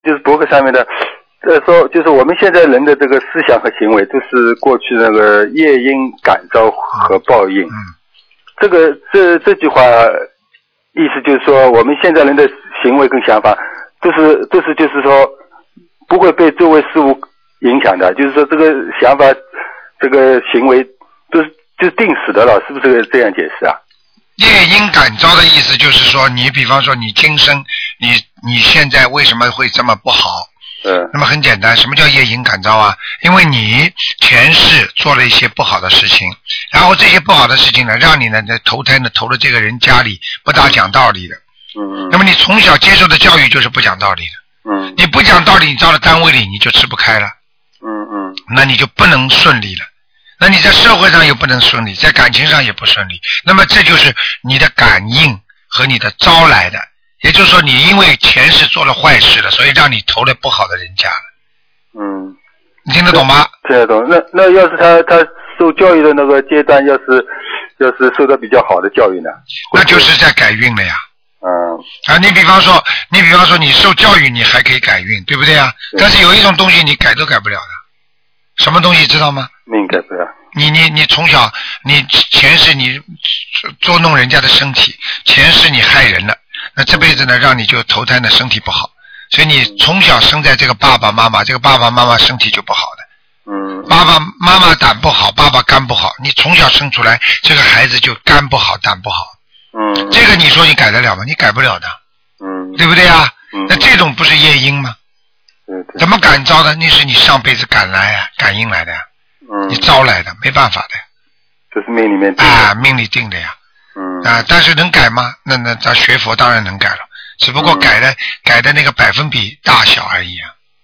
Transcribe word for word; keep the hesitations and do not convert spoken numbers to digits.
就是博客上面的，呃，说就是我们现在人的这个思想和行为，都是过去那个业因感召和报应。 嗯， 这个这这句话意思就是说，我们现在人的行为跟想法，都是都是就是说不会被周围事物影响的，就是说这个想法、这个行为都是就是定死的了，是不是这样解释啊？ 业因感召的意思就是说，你比方说你今生，你你现在为什么会这么不好？ 嗯。 那么很简单，什么叫业因感召啊？因为你前世做了一些不好的事情，然后这些不好的事情呢，让你呢在投胎呢投了这个人家里不大讲道理的。 嗯。 那么你从小接受的教育就是不讲道理的。 嗯。 你不讲道理，你到了单位里你就吃不开了。 嗯嗯。 那你就不能顺利了。那你在社会上又不能顺利，在感情上也不顺利，那么这就是你的感应和你的招来的，也就是说你因为前世做了坏事了，所以让你投了不好的人家了。 嗯， 你听得懂吗？ 听得懂。那那要是他他受教育的那个阶段，要是要是受到比较好的教育呢？ 那就是在改运了呀。 嗯。 啊，你比方说，你比方说你受教育，你还可以改运，对不对啊？但是有一种东西你改都改不了的，什么东西知道吗？ 命改不了。 你你你从小你前世你捉弄人家的身体，前世你害人了，那这辈子呢让你就投胎呢身体不好，所以你从小生在这个爸爸妈妈，这个爸爸妈妈身体就不好的。 嗯。 爸爸妈妈胆不好，爸爸肝不好，你从小生出来这个孩子就肝不好胆不好。 嗯。 这个你说你改得了吗？你改不了的。 嗯。 对不对啊？ 嗯。 那这种不是业因吗？ 对对。 怎么感召的？那是你上辈子赶来啊，感应来的呀。 嗯。 你招来的，没办法的。 这是命里面定的。 啊，命里定的呀。 嗯。 啊，但是能改吗？那那咱学佛当然能改了，只不过改的、嗯、改的那个百分比大小而已。